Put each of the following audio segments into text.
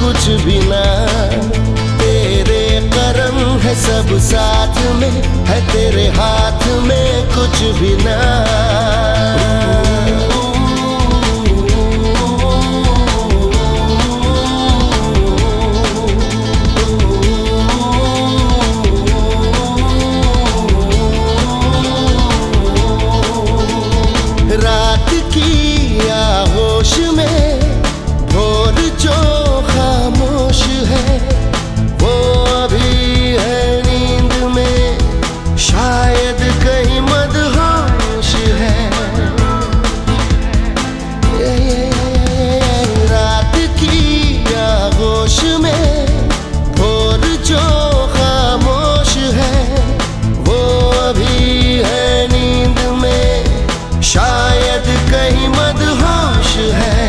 कुछ भी ना। तेरे करम है सब साथ में, है तेरे हाथ में कुछ भी ना। रात की आगोश में भोर जो खामोश है, वो अभी है नींद में, शायद कहीं मदहोश है। रात की आगोश में भोर जो खामोश है, वो अभी है नींद में, शायद कहीं मदहोश है।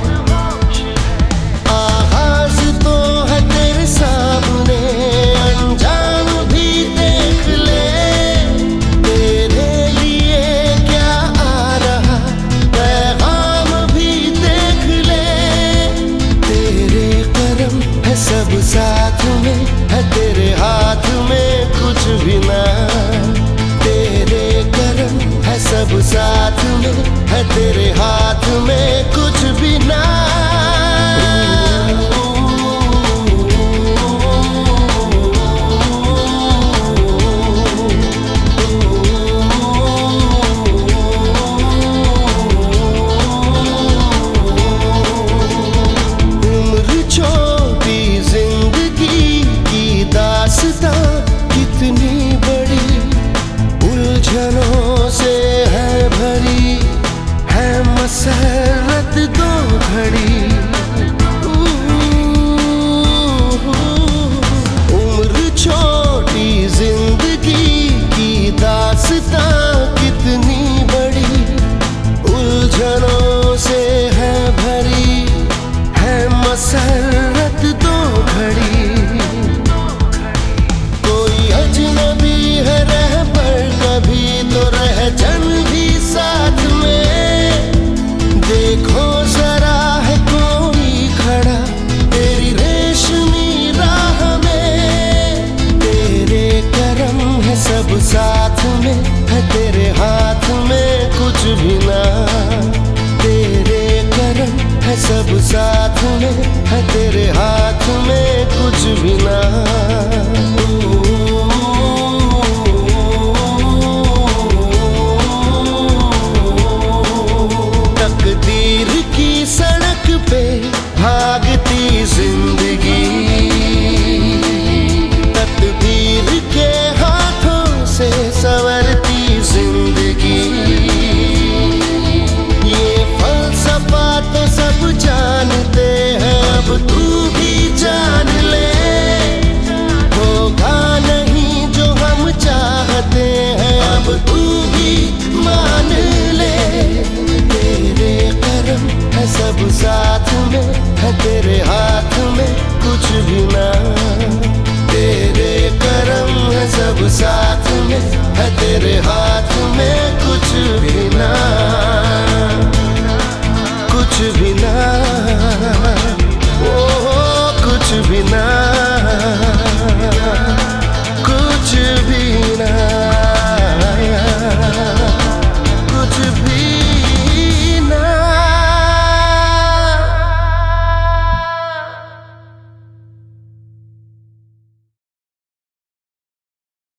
आगाज तो है तेरे सामने, अंजाम भी देख ले। तेरे लिए क्या आ रहा पैगाम भी देख ले। तेरे करम है सब साथ में, है तेरे हाथ में कुछ भी ना। तेरे करम है सब साथ में, है तेरे हाथ में कुछ भी ना। उम्र छोटी जिंदगी की दास्तां कितनी बड़ी, उलझनों